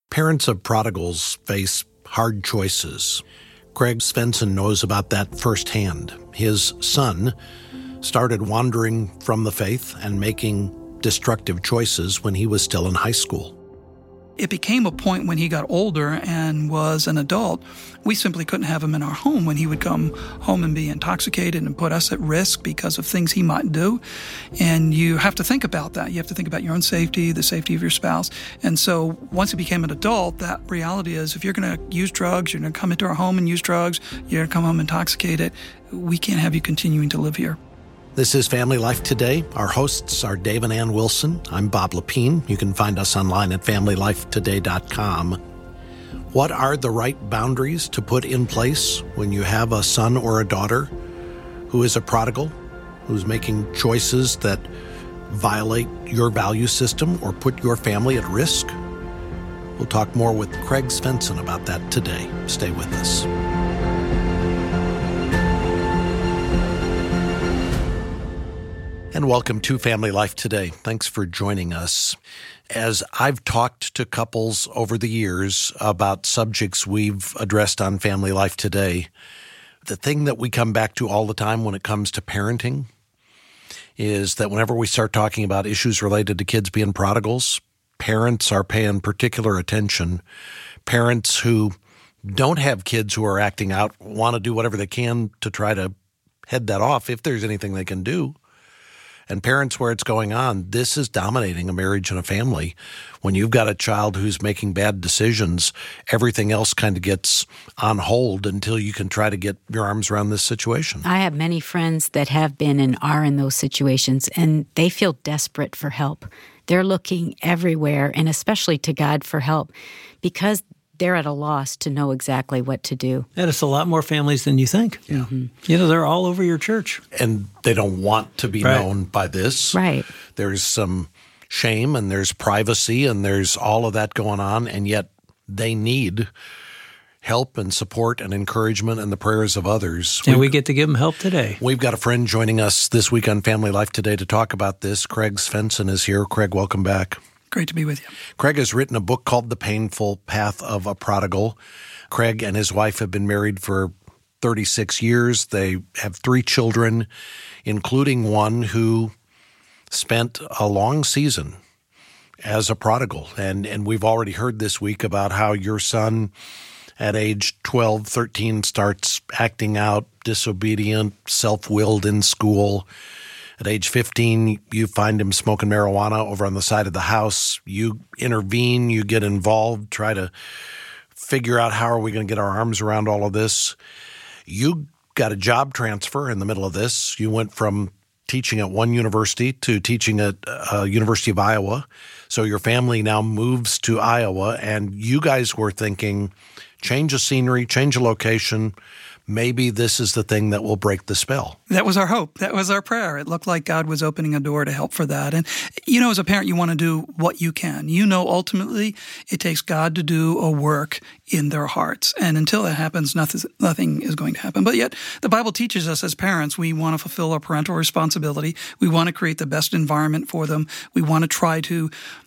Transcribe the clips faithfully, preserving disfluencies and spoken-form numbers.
Parents of prodigals face hard choices. Craig Svensson knows about that firsthand. His son started wandering from the faith and making destructive choices when he was still in high school. It became a point when he got older and was an adult, we simply couldn't have him in our home when he would come home and be intoxicated and put us at risk because of things he might do. And you have to think about that. You have to think about your own safety, the safety of your spouse. And so once he became an adult, that reality is if you're going to use drugs, you're going to come into our home and use drugs, you're going to come home intoxicated, we can't have you continuing to live here. This is Family Life Today. Our hosts are Dave and Ann Wilson. I'm Bob Lepine. You can find us online at family life today dot com. What are the right boundaries to put in place when you have a son or a daughter who is a prodigal, who's making choices that violate your value system or put your family at risk? We'll talk more with Craig Svensson about that today. Stay with us. And welcome to Family Life Today. Thanks for joining us. As I've talked to couples over the years about subjects we've addressed on Family Life Today, the thing that we come back to all the time when it comes to parenting is that whenever we start talking about issues related to kids being prodigals, parents are paying particular attention. Parents who don't have kids who are acting out want to do whatever they can to try to head that off if there's anything they can do. And parents where it's going on, this is dominating a marriage and a family. When you've got a child who's making bad decisions, everything else kind of gets on hold until you can try to get your arms around this situation. I have many friends that have been and are in those situations, and they feel desperate for help. They're looking everywhere, and especially to God for help, because they're at a loss to know exactly what to do. And it's a lot more families than you think. Yeah. Mm-hmm. You know, they're all over your church. And they don't want to be right. known by this. Right. There's some shame and there's privacy and there's all of that going on, and yet they need help and support and encouragement and the prayers of others. And we've, we get to give them help today. We've got a friend joining us this week on Family Life Today to talk about this. Craig Svensson is here. Craig, welcome back. Great to be with you. Craig has written a book called The Painful Path of a Prodigal. Craig and his wife have been married for thirty-six years. They have three children, including one who spent a long season as a prodigal. And, and we've already heard this week about how your son at age twelve, thirteen starts acting out, disobedient, self-willed in school. At age fifteen, you find him smoking marijuana over on the side of the house. You intervene, you get involved, try to figure out how are we going to get our arms around all of this. You got a job transfer in the middle of this. You went from teaching at one university to teaching at uh, University of Iowa. So your family now moves to Iowa, and you guys were thinking, change of scenery, change of location. Maybe this is the thing that will break the spell. That was our hope. That was our prayer. It looked like God was opening a door to help for that. And, you know, as a parent, you want to do what you can. You know, ultimately, it takes God to do a work in their hearts. And until that happens, nothing, nothing is going to happen. But yet, the Bible teaches us as parents, we want to fulfill our parental responsibility. We want to create the best environment for them. We want to try to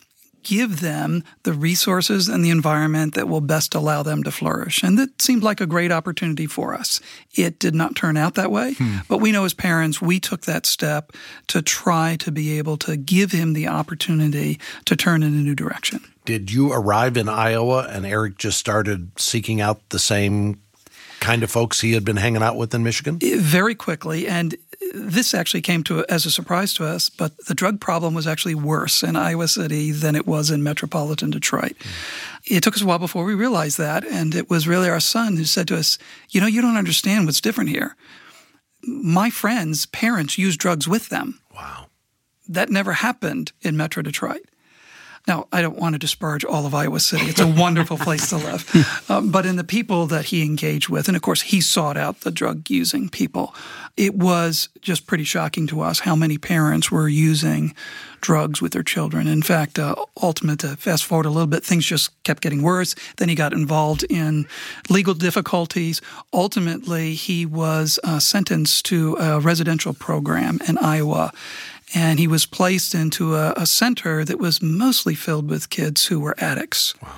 give them the resources and the environment that will best allow them to flourish. And that seemed like a great opportunity for us. It did not turn out that way, hmm. but we know as parents, we took that step to try to be able to give him the opportunity to turn in a new direction. Did you arrive in Iowa and Eric just started seeking out the same kind of folks he had been hanging out with in Michigan? Very quickly, and this actually came to as a surprise to us, but the drug problem was actually worse in Iowa City than it was in metropolitan Detroit. Mm. It took us a while before we realized that, and it was really our son who said to us, you know, you don't understand what's different here. My friends' parents use drugs with them. Wow. That never happened in Metro Detroit. Now, I don't want to disparage all of Iowa City. It's a wonderful place to live. Um, but in the people that he engaged with, and of course he sought out the drug-using people, it was just pretty shocking to us how many parents were using drugs with their children. In fact, uh, ultimate, to fast forward a little bit, things just kept getting worse. Then he got involved in legal difficulties. Ultimately, he was uh, sentenced to a residential program in Iowa. And he was placed into a, a center that was mostly filled with kids who were addicts. Wow.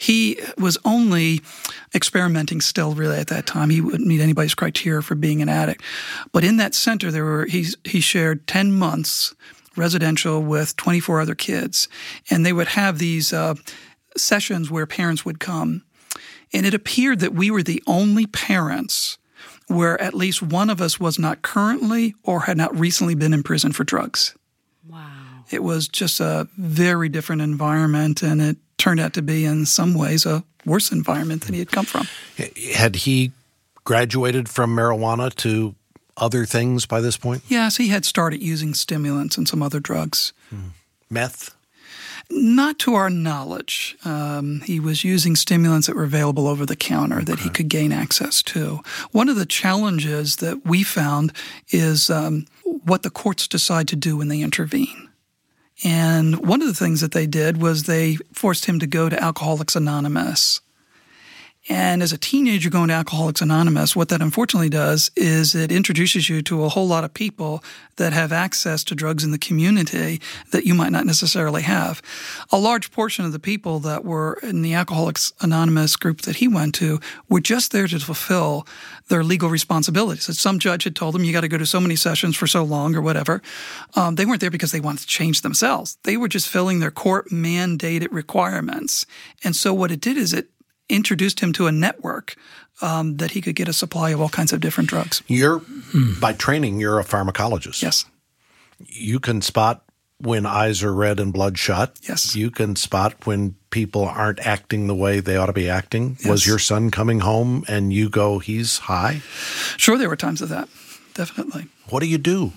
He was only experimenting still really at that time. He wouldn't meet anybody's criteria for being an addict. But in that center, there were he, he shared ten months residential with twenty-four other kids. And they would have these uh, sessions where parents would come. And it appeared that we were the only parents where at least one of us was not currently or had not recently been in prison for drugs. Wow. It was just a very different environment, and it turned out to be in some ways a worse environment than he had come from. Had he graduated from marijuana to other things by this point? Yes, he had started using stimulants and some other drugs. Hmm. Meth? Not to our knowledge. Um, he was using stimulants that were available over the counter that Okay. he could gain access to. One of the challenges that we found is um, what the courts decide to do when they intervene. And one of the things that they did was they forced him to go to Alcoholics Anonymous. And as a teenager going to Alcoholics Anonymous, what that unfortunately does is it introduces you to a whole lot of people that have access to drugs in the community that you might not necessarily have. A large portion of the people that were in the Alcoholics Anonymous group that he went to were just there to fulfill their legal responsibilities. That some judge had told them you got to go to so many sessions for so long or whatever. Um, they weren't there because they wanted to change themselves. They were just filling their court-mandated requirements. And so what it did is it introduced him to a network um, that he could get a supply of all kinds of different drugs. You're, by training, you're a pharmacologist. Yes. You can spot when eyes are red and bloodshot. Yes. You can spot when people aren't acting the way they ought to be acting. Yes. Was your son coming home and you go, he's high? Sure, there were times of that. Definitely. What do you do?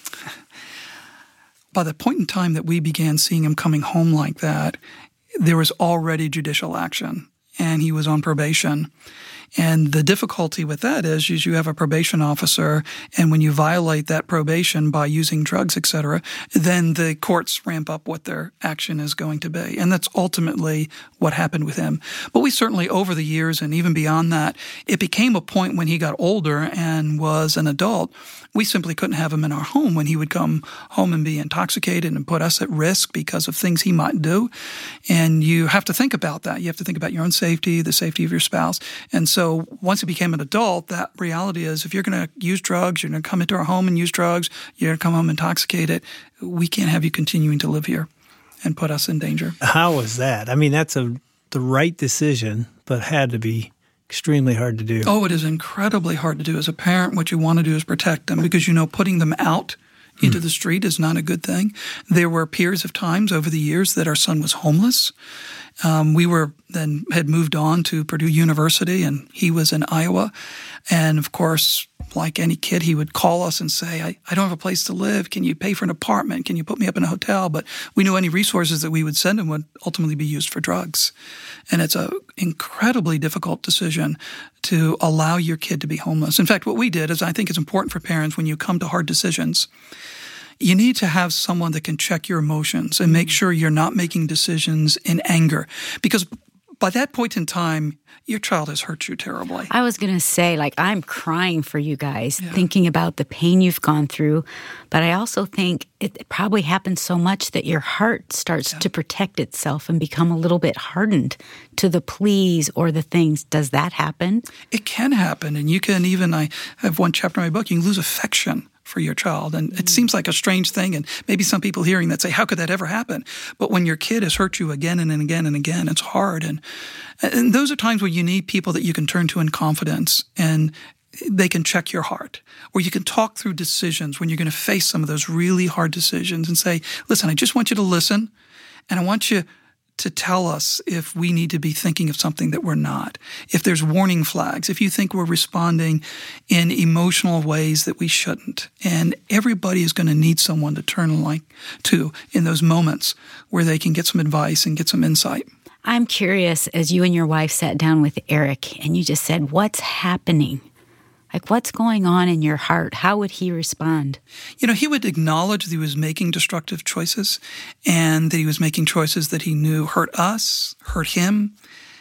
By the point in time that we began seeing him coming home like that, there was already judicial action. And he was on probation. And the difficulty with that is, is you have a probation officer, and when you violate that probation by using drugs, et cetera, then the courts ramp up what their action is going to be. And that's ultimately what happened with him. But we certainly, over the years and even beyond that, it became a point when he got older and was an adult, we simply couldn't have him in our home when he would come home and be intoxicated and put us at risk because of things he might do. And you have to think about that. You have to think about your own safety, the safety of your spouse. And so once he became an adult, that reality is if you're going to use drugs, you're going to come into our home and use drugs, you're going to come home intoxicated, we can't have you continuing to live here and put us in danger. How was that? I mean, that's a the right decision, but had to be extremely hard to do. Oh, it is incredibly hard to do. As a parent, what you want to do is protect them because you know putting them out into the street is not a good thing. There were periods of times over the years that our son was homeless. Um, we were then had moved on to Purdue University, and he was in Iowa. And of course, like any kid, he would call us and say, I, I don't have a place to live. Can you pay for an apartment? Can you put me up in a hotel? But we knew any resources that we would send him would ultimately be used for drugs. And it's an incredibly difficult decision to allow your kid to be homeless. In fact, what we did is I think it's important for parents when you come to hard decisions, you need to have someone that can check your emotions and make sure you're not making decisions in anger. Because by that point in time, your child has hurt you terribly. I was going to say, like, I'm crying for you guys, Yeah. thinking about the pain you've gone through. But I also think it probably happens so much that your heart starts Yeah. to protect itself and become a little bit hardened to the pleas or the things. Does that happen? It can happen. And you can even, I have one chapter in my book, you can lose affection for your child. And it seems like a strange thing. And maybe some people hearing that say, how could that ever happen? But when your kid has hurt you again and again and again, it's hard. And, and those are times where you need people that you can turn to in confidence and they can check your heart, or you can talk through decisions when you're going to face some of those really hard decisions and say, listen, I just want you to listen, and I want you to tell us if we need to be thinking of something that we're not, if there's warning flags, if you think we're responding in emotional ways that we shouldn't. And everybody is going to need someone to turn like to in those moments where they can get some advice and get some insight. I'm curious, as you and your wife sat down with Eric and you just said, what's happening? Like, what's going on in your heart? How would he respond? You know, he would acknowledge that he was making destructive choices and that he was making choices that he knew hurt us, hurt him.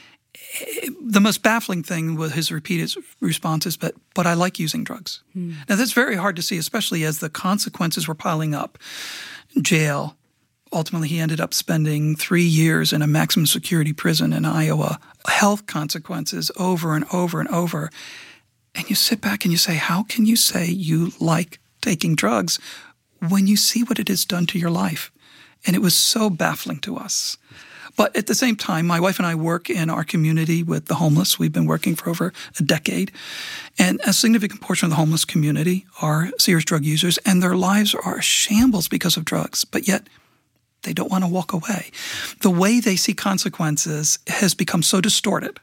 The most baffling thing was his repeated responses, but, but I like using drugs. Hmm. Now, that's very hard to see, especially as the consequences were piling up. Jail, Ultimately, he ended up spending three years in a maximum security prison in Iowa. Health consequences over and over and over. And you sit back and you say, how can you say you like taking drugs when you see what it has done to your life? And it was so baffling to us. But at the same time, my wife and I work in our community with the homeless. We've been working for over a decade. And a significant portion of the homeless community are serious drug users, and their lives are a shambles because of drugs. But yet, they don't want to walk away. The way they see consequences has become so distorted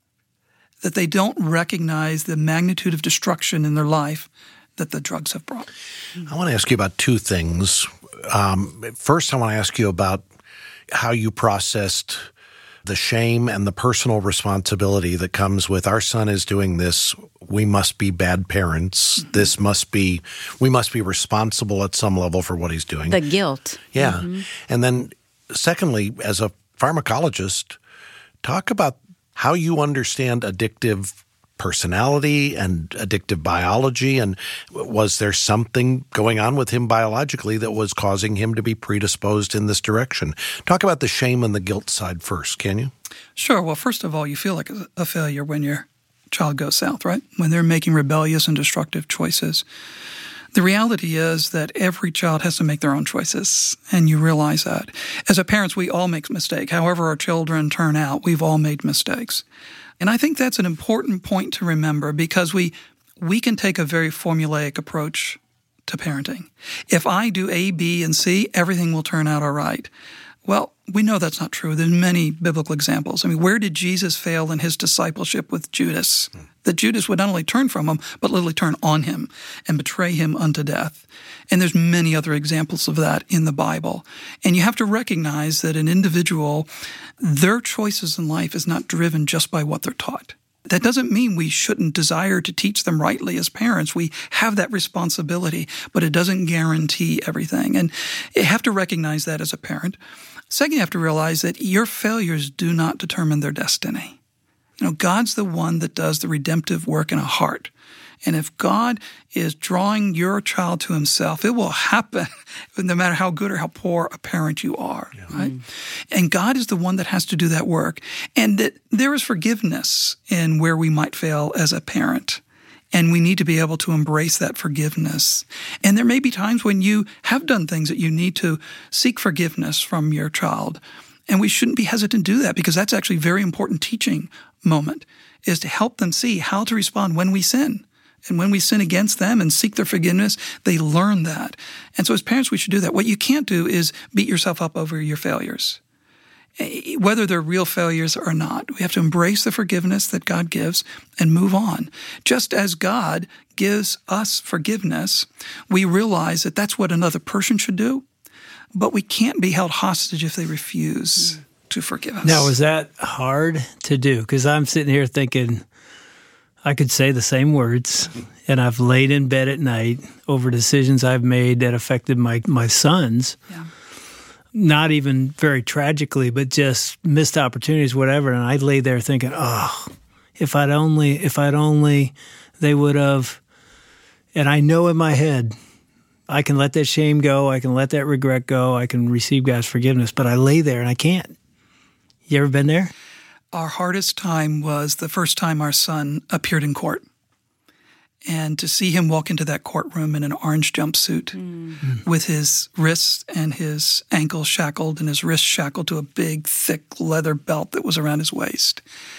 that they don't recognize the magnitude of destruction in their life that the drugs have brought. I want to ask you about two things. Um, first, I want to ask you about how you processed the shame and the personal responsibility that comes with our son is doing this. We must be bad parents. Mm-hmm. This must be, we must be responsible at some level for what he's doing. The guilt. Yeah. Mm-hmm. And then secondly, as a pharmacologist, talk about how you understand addictive personality and addictive biology, and was there something going on with him biologically that was causing him to be predisposed in this direction? Talk about the shame and the guilt side first, can you? Sure. Well, first of all, you feel like a failure when your child goes south, right? When they're making rebellious and destructive choices. The reality is that every child has to make their own choices, and you realize that. As a parents, we all make mistakes. However our children turn out, we've all made mistakes. And I think that's an important point to remember, because we we can take a very formulaic approach to parenting. If I do A, B, and C, everything will turn out all right. Well, we know that's not true. There's many biblical examples. I mean, where did Jesus fail in his discipleship with Judas? Hmm. That Judas would not only turn from him, but literally turn on him and betray him unto death. And there's many other examples of that in the Bible. And you have to recognize that an individual, their choices in life is not driven just by what they're taught. That doesn't mean we shouldn't desire to teach them rightly as parents. We have that responsibility, but it doesn't guarantee everything. And you have to recognize that as a parent. Second, you have to realize that your failures do not determine their destiny. You know, God's the one that does the redemptive work in a heart. And if God is drawing your child to himself, it will happen no matter how good or how poor a parent you are, yeah. right? Mm-hmm. And God is the one that has to do that work. And that there is forgiveness in where we might fail as a parent. And we need to be able to embrace that forgiveness. And there may be times when you have done things that you need to seek forgiveness from your child. And we shouldn't be hesitant to do that, because that's actually a very important teaching moment, is to help them see how to respond when we sin. And when we sin against them and seek their forgiveness, they learn that. And so as parents, we should do that. What you can't do is beat yourself up over your failures, whether they're real failures or not. We have to embrace the forgiveness that God gives and move on. Just as God gives us forgiveness, we realize that that's what another person should do, but we can't be held hostage if they refuse to forgive us. Now, was that hard to do? Because I'm sitting here thinking, I could say the same words, and I've laid in bed at night over decisions I've made that affected my, my sons. Yeah. Not even very tragically, but just missed opportunities, whatever. And I lay there thinking, oh, if I'd only, if I'd only, they would have. And I know in my head, I can let that shame go. I can let that regret go. I can receive God's forgiveness, but I lay there and I can't. You ever been there? Our hardest time was the first time our son appeared in court. And to see him walk into that courtroom in an orange jumpsuit mm. with his wrists and his ankles shackled and his wrists shackled to a big, thick leather belt that was around his waist.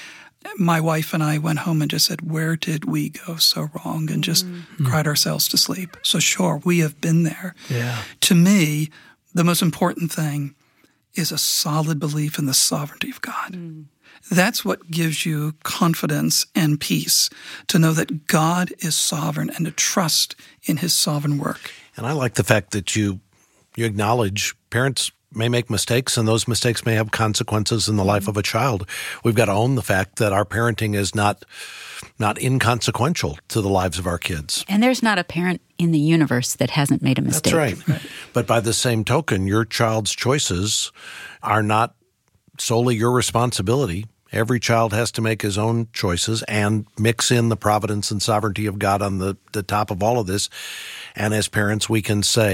My wife and I went home and just said, where did we go so wrong? And just mm. cried ourselves to sleep. So sure, we have been there. Yeah. To me, the most important thing is a solid belief in the sovereignty of God. Mm. That's what gives you confidence and peace, to know that God is sovereign and to trust in his sovereign work. And I like the fact that you you acknowledge parents may make mistakes, and those mistakes may have consequences in the life of a child. We've got to own the fact that our parenting is not not inconsequential to the lives of our kids. And there's not a parent in the universe that hasn't made a mistake. That's right. right. But by the same token, your child's choices are not solely your responsibility. Every child has to make his own choices and mix in the providence and sovereignty of God on the, the top of all of this. And as parents, we can say,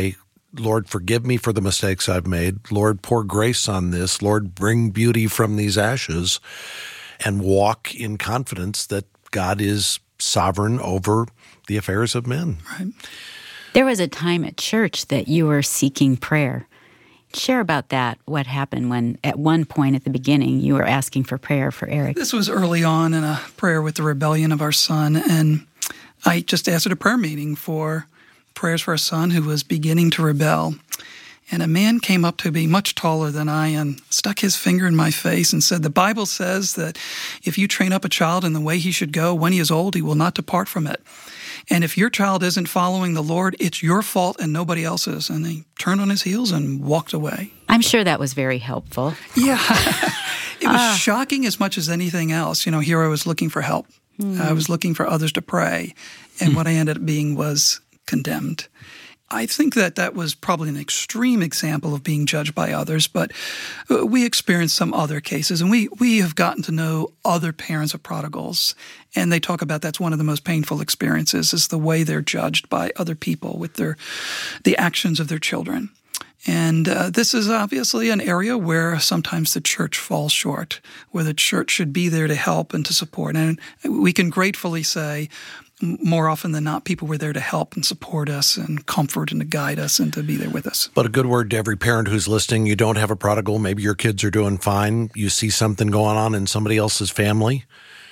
Lord, forgive me for the mistakes I've made. Lord, pour grace on this. Lord, bring beauty from these ashes, and walk in confidence that God is sovereign over the affairs of men. Right. There was a time at church that you were seeking prayer. Share about that, what happened when at one point at the beginning you were asking for prayer for Eric. This was early on in a prayer with the rebellion of our son, and I just asked at a prayer meeting for prayers for our son who was beginning to rebel. And a man came up to me much taller than I and stuck his finger in my face and said, the Bible says that if you train up a child in the way he should go, when he is old, he will not depart from it. And if your child isn't following the Lord, it's your fault and nobody else's. And he turned on his heels and walked away. I'm sure that was very helpful. Yeah. It was uh, shocking as much as anything else. You know, here I was looking for help. Hmm. I was looking for others to pray. And hmm. what I ended up being was condemned. I think that that was probably an extreme example of being judged by others, but we experienced some other cases, and we, we have gotten to know other parents of prodigals, and they talk about that's one of the most painful experiences is the way they're judged by other people with their the actions of their children. And uh, this is obviously an area where sometimes the church falls short, where the church should be there to help and to support. And we can gratefully say, more often than not, people were there to help and support us and comfort and to guide us and to be there with us. But a good word to every parent who's listening. You don't have a prodigal. Maybe your kids are doing fine. You see something going on in somebody else's family.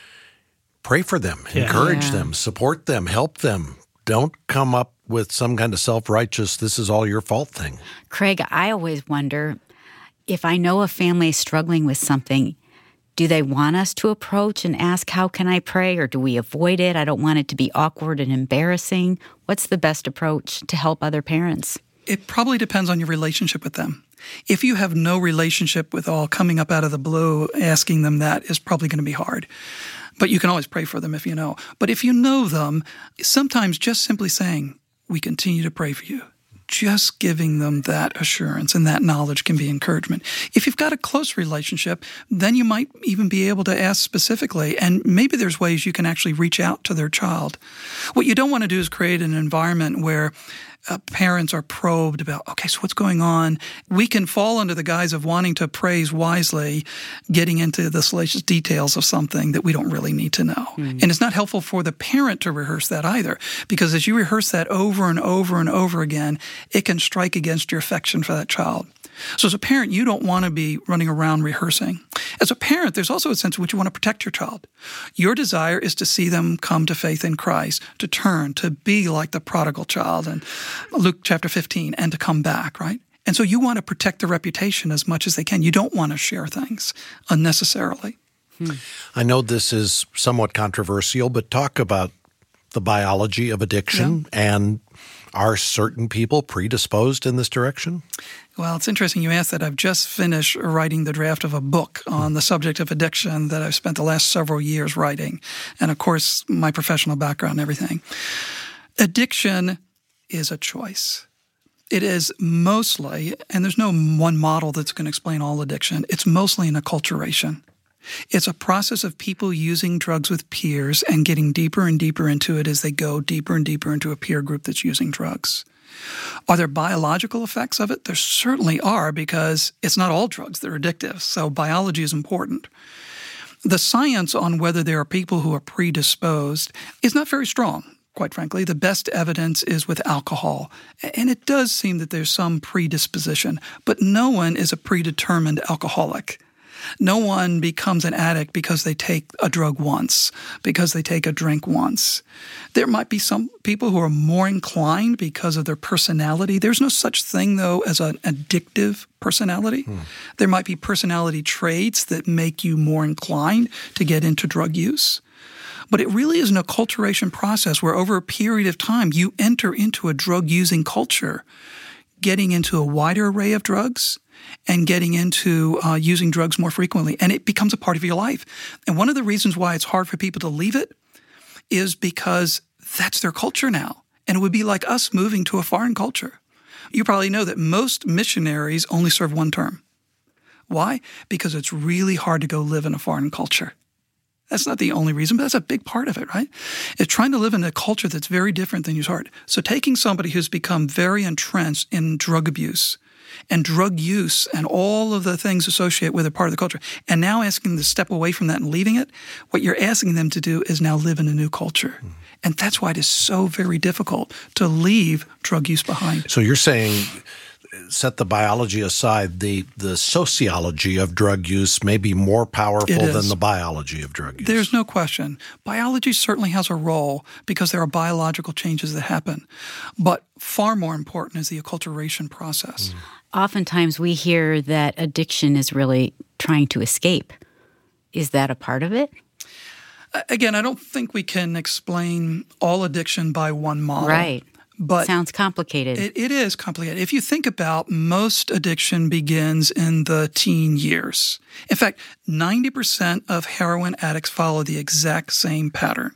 Pray for them. Yeah. Encourage Yeah. them. Support them. Help them. Don't come up with some kind of self-righteous, this is all your fault thing. Craig, I always wonder if I know a family is struggling with something, do they want us to approach and ask, how can I pray, or do we avoid it? I don't want it to be awkward and embarrassing. What's the best approach to help other parents? It probably depends on your relationship with them. If you have no relationship with all, coming up out of the blue, asking them that is probably going to be hard. But you can always pray for them if you know. But if you know them, sometimes just simply saying, we continue to pray for you, just giving them that assurance and that knowledge can be encouragement. If you've got a close relationship, then you might even be able to ask specifically, and maybe there's ways you can actually reach out to their child. What you don't want to do is create an environment where uh, parents are probed about, okay, so what's going on? We can fall under the guise of wanting to praise wisely, getting into the salacious details of something that we don't really need to know. Mm-hmm. And it's not helpful for the parent to rehearse that either, because as you rehearse that over and over and over again, it can strike against your affection for that child. So as a parent, you don't want to be running around rehearsing. As a parent, there's also a sense in which you want to protect your child. Your desire is to see them come to faith in Christ, to turn, to be like the prodigal child in Luke chapter fifteen, and to come back, right? And so you want to protect their reputation as much as they can. You don't want to share things unnecessarily. Hmm. I know this is somewhat controversial, but talk about the biology of addiction, yeah. and are certain people predisposed in this direction? Well, it's interesting you asked that. I've just finished writing the draft of a book on the subject of addiction that I've spent the last several years writing, and of course, my professional background and everything. Addiction is a choice. It is mostly, and there's no one model that's going to explain all addiction, it's mostly an acculturation. It's a process of people using drugs with peers and getting deeper and deeper into it as they go deeper and deeper into a peer group that's using drugs. Are there biological effects of it? There certainly are, because it's not all drugs that are addictive, so biology is important. The science on whether there are people who are predisposed is not very strong, quite frankly. The best evidence is with alcohol, and it does seem that there's some predisposition, but no one is a predetermined alcoholic. No one becomes an addict because they take a drug once, because they take a drink once. There might be some people who are more inclined because of their personality. There's no such thing, though, as an addictive personality. Hmm. There might be personality traits that make you more inclined to get into drug use. But it really is an acculturation process where over a period of time you enter into a drug-using culture, getting into a wider array of drugs and getting into uh, using drugs more frequently. And it becomes a part of your life. And one of the reasons why it's hard for people to leave it is because that's their culture now. And it would be like us moving to a foreign culture. You probably know that most missionaries only serve one term. Why? Because it's really hard to go live in a foreign culture. That's not the only reason, but that's a big part of it, right? It's trying to live in a culture that's very different than yours. So taking somebody who's become very entrenched in drug abuse and drug use and all of the things associated with a part of the culture, and now asking them to step away from that and leaving it, what you're asking them to do is now live in a new culture. Mm-hmm. And that's why it is so very difficult to leave drug use behind. So you're saying, set the biology aside, the, the sociology of drug use may be more powerful than the biology of drug use. There's no question. Biology certainly has a role because there are biological changes that happen. But far more important is the acculturation process. Mm. Oftentimes we hear that addiction is really trying to escape. Is that a part of it? Again, I don't think we can explain all addiction by one model. Right. But sounds complicated. It, it is complicated. If you think about most addiction begins in the teen years. In fact, ninety percent of heroin addicts follow the exact same pattern.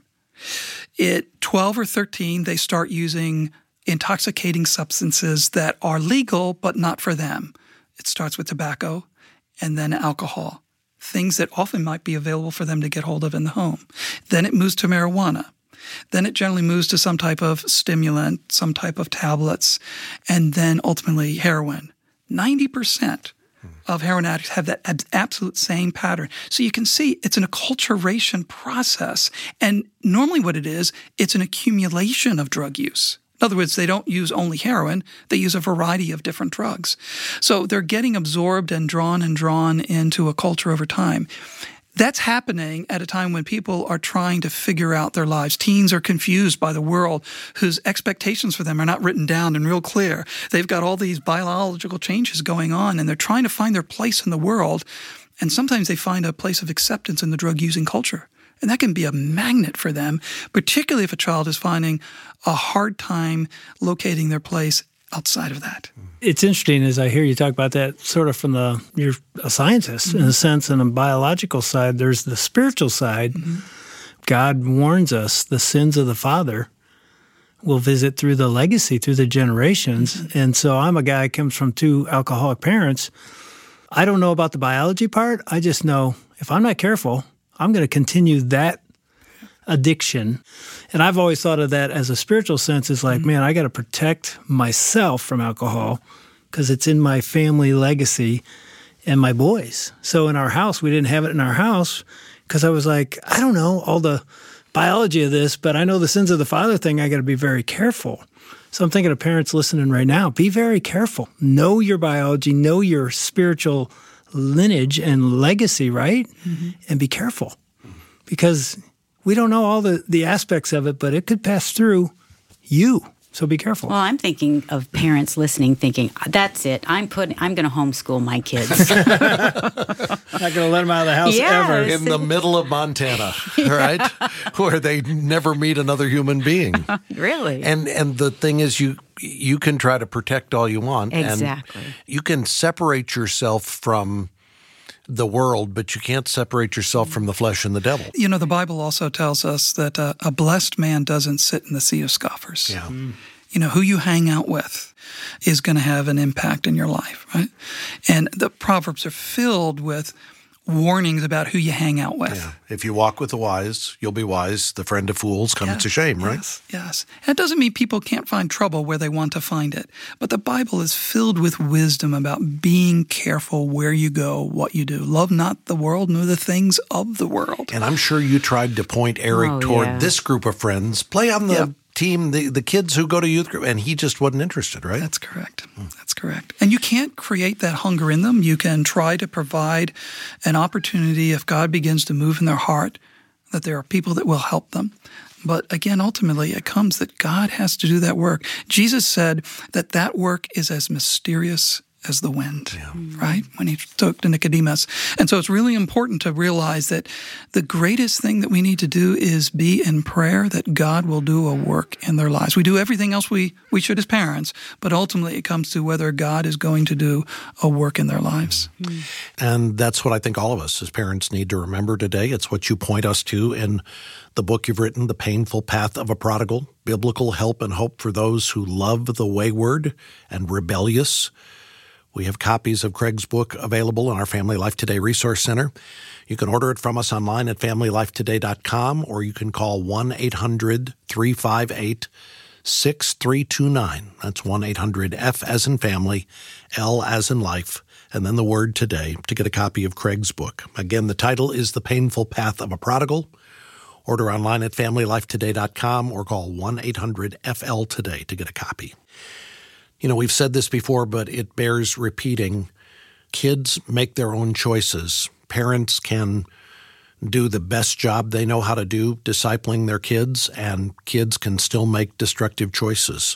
At twelve or thirteen, they start using intoxicating substances that are legal but not for them. It starts with tobacco and then alcohol, things that often might be available for them to get hold of in the home. Then it moves to marijuana. Then it generally moves to some type of stimulant, some type of tablets, and then ultimately heroin. ninety percent of heroin addicts have that ab- absolute same pattern. So you can see it's an acculturation process. And normally what it is, it's an accumulation of drug use. In other words, they don't use only heroin, they use a variety of different drugs. So they're getting absorbed and drawn and drawn into a culture over time. That's happening at a time when people are trying to figure out their lives. Teens are confused by the world whose expectations for them are not written down and real clear. They've got all these biological changes going on, and they're trying to find their place in the world. And sometimes they find a place of acceptance in the drug-using culture. And that can be a magnet for them, particularly if a child is finding a hard time locating their place outside of that. It's interesting as I hear you talk about that sort of from the, you're a scientist mm-hmm. in a sense, and a biological side, there's the spiritual side. Mm-hmm. God warns us the sins of the father will visit through the legacy, through the generations. Mm-hmm. And so I'm a guy who comes from two alcoholic parents. I don't know about the biology part. I just know if I'm not careful, I'm going to continue that addiction. And I've always thought of that as a spiritual sense. It's like, mm-hmm. man, I got to protect myself from alcohol because it's in my family legacy and my boys. So in our house, we didn't have it in our house because I was like, I don't know all the biology of this, but I know the sins of the father thing. I got to be very careful. So I'm thinking of parents listening right now, be very careful. Know your biology, know your spiritual lineage and legacy, right? Mm-hmm. And be careful because we don't know all the, the aspects of it, but it could pass through you. So be careful. Well, I'm thinking of parents listening, thinking, "That's it. I'm putting. I'm going to homeschool my kids. Not going to let them out of the house yes. ever." In the middle of Montana, right, where they never meet another human being. Really? And and the thing is, you you can try to protect all you want, exactly. and you can separate yourself from the world, but you can't separate yourself from the flesh and the devil. You know, the Bible also tells us that uh, a blessed man doesn't sit in the seat of scoffers. Yeah. Mm. You know, who you hang out with is going to have an impact in your life, right? And the Proverbs are filled with warnings about who you hang out with. Yeah. If you walk with the wise, you'll be wise. The friend of fools comes yeah. to shame, right? Yes, yes. That doesn't mean people can't find trouble where they want to find it. But the Bible is filled with wisdom about being careful where you go, what you do. Love not the world, nor the things of the world. And I'm sure you tried to point Eric oh, toward yeah. this group of friends. Play on the yeah. team, the, the kids who go to youth group, and he just wasn't interested, right? That's correct. That's correct. And you can't create that hunger in them. You can try to provide an opportunity if God begins to move in their heart, that there are people that will help them. But again, ultimately, it comes that God has to do that work. Jesus said that that work is as mysterious as the wind, yeah. right? When he spoke to Nicodemus. And so it's really important to realize that the greatest thing that we need to do is be in prayer that God will do a work in their lives. We do everything else we, we should as parents, but ultimately it comes to whether God is going to do a work in their lives. Mm. And that's what I think all of us as parents need to remember today. It's what you point us to in the book you've written, The Painful Path of a Prodigal, Biblical Help and Hope for Those Who Love the Wayward and Rebellious. We have copies of Craig's book available in our Family Life Today Resource Center. You can order it from us online at family life today dot com, or you can call one eight hundred three five eight six three two nine. That's one eight hundred F as in family, L as in life, and then the word today to get a copy of Craig's book. Again, the title is The Painful Path of a Prodigal. Order online at family life today dot com or call one eight hundred F L today to get a copy. You know, we've said this before, but it bears repeating. Kids make their own choices. Parents can do the best job they know how to do discipling their kids, and kids can still make destructive choices.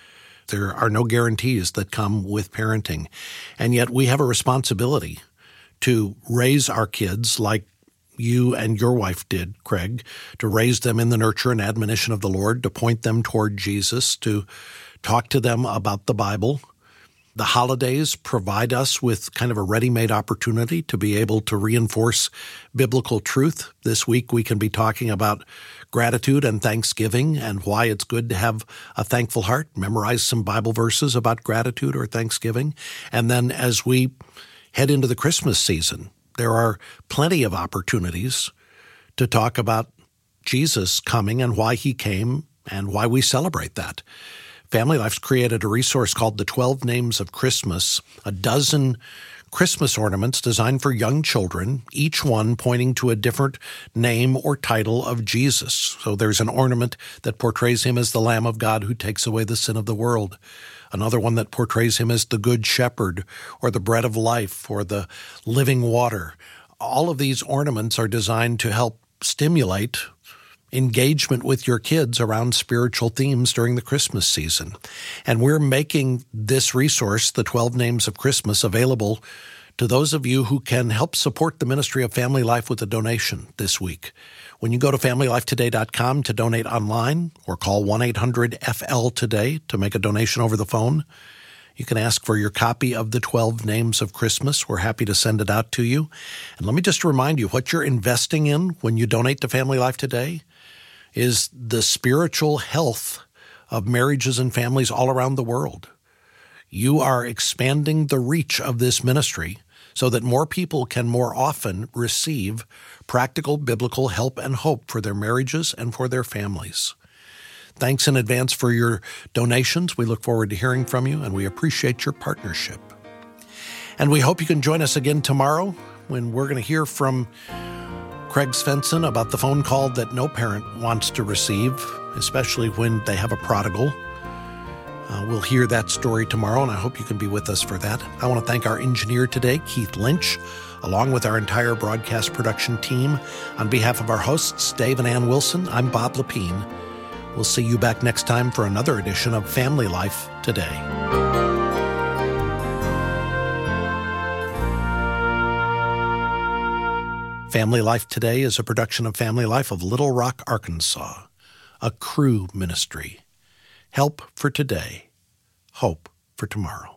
There are no guarantees that come with parenting. And yet we have a responsibility to raise our kids like you and your wife did, Craig, to raise them in the nurture and admonition of the Lord, to point them toward Jesus, to talk to them about the Bible. The holidays provide us with kind of a ready-made opportunity to be able to reinforce biblical truth. This week we can be talking about gratitude and thanksgiving and why it's good to have a thankful heart, memorize some Bible verses about gratitude or thanksgiving. And then as we head into the Christmas season, there are plenty of opportunities to talk about Jesus coming and why he came and why we celebrate that. Family Life's created a resource called The twelve Names of Christmas, a dozen Christmas ornaments designed for young children, each one pointing to a different name or title of Jesus. So there's an ornament that portrays him as the Lamb of God who takes away the sin of the world. Another one that portrays him as the Good Shepherd, or the Bread of Life, or the Living Water. All of these ornaments are designed to help stimulate engagement with your kids around spiritual themes during the Christmas season. And we're making this resource, The twelve Names of Christmas, available to those of you who can help support the ministry of Family Life with a donation this week. When you go to family life today dot com to donate online, or call one eight hundred F L today to make a donation over the phone, you can ask for your copy of The twelve Names of Christmas. We're happy to send it out to you. And let me just remind you, what you're investing in when you donate to Family Life Today is the spiritual health of marriages and families all around the world. You are expanding the reach of this ministry so that more people can more often receive practical biblical help and hope for their marriages and for their families. Thanks in advance for your donations. We look forward to hearing from you, and we appreciate your partnership. And we hope you can join us again tomorrow when we're going to hear from Craig Svensson about the phone call that no parent wants to receive, especially when they have a prodigal. Uh, we'll hear that story tomorrow, and I hope you can be with us for that. I want to thank our engineer today, Keith Lynch, along with our entire broadcast production team. On behalf of our hosts, Dave and Ann Wilson, I'm Bob Lepine. We'll see you back next time for another edition of Family Life Today. Family Life Today is a production of Family Life of Little Rock, Arkansas, a Cru ministry. Help for today, hope for tomorrow.